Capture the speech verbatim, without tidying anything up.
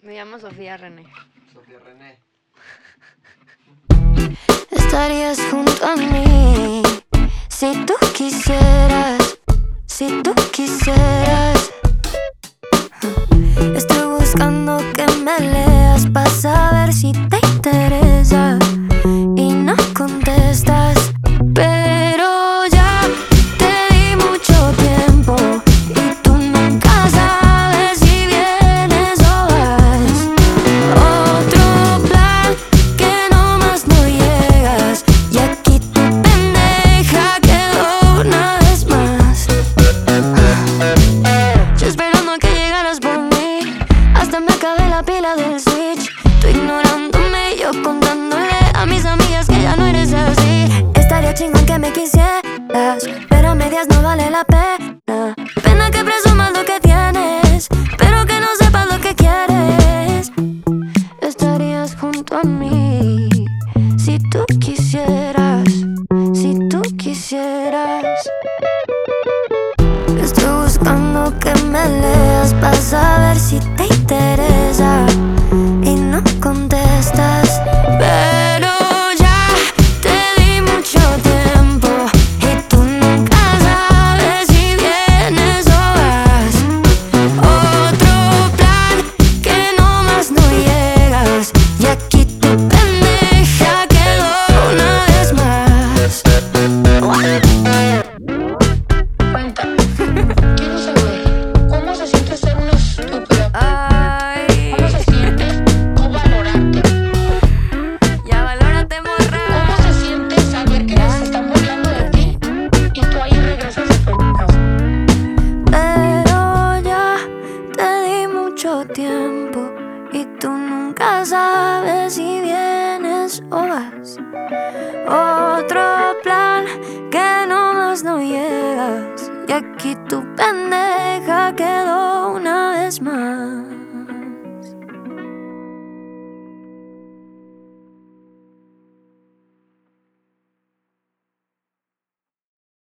Me llamo Sofía René. Sofía René. Estarías junto a mí si tú quisieras, si tú quisieras. Estoy buscando que me leas para saber si te interesa y no contestas, pero ya te di mucho tiempo y tú nunca sabes si vienes o vas. Otro plan que nomás no llegas y aquí tu pendeja quedó una vez más. Yo esperando a que llegaras por mí, hasta me acabé la pila del switch. Tú ignorándome, yo contándole a mis amigas que ya no eres así. Estaría chingón que me quisieras, pero a medias no vale la pena. Pena que presumas lo que tienes, pero que no sepas lo que quieres. Estarías junto a mí si tú quisieras, si tú quisieras. Estoy buscando que me leas para saber si te interesa y no contestas, pero ya te di mucho tiempo y tú nunca sabes si vienes o vas. Otro plan que nomás no llegas y aquí tu pendeja quedó una vez más. Cuéntame, quiero saber cómo se siente ser una estúpida. Ay, ¿Cómo se siente no valorarte? ya valórate, morra. ¿Cómo se siente saber que se están burlando de ti y tú ahí regresas a tu casa? Pero ya te di mucho tiempo y tú nunca sabes si vienes o vas. Otro plan que nomás no llegas y aquí tu pendeja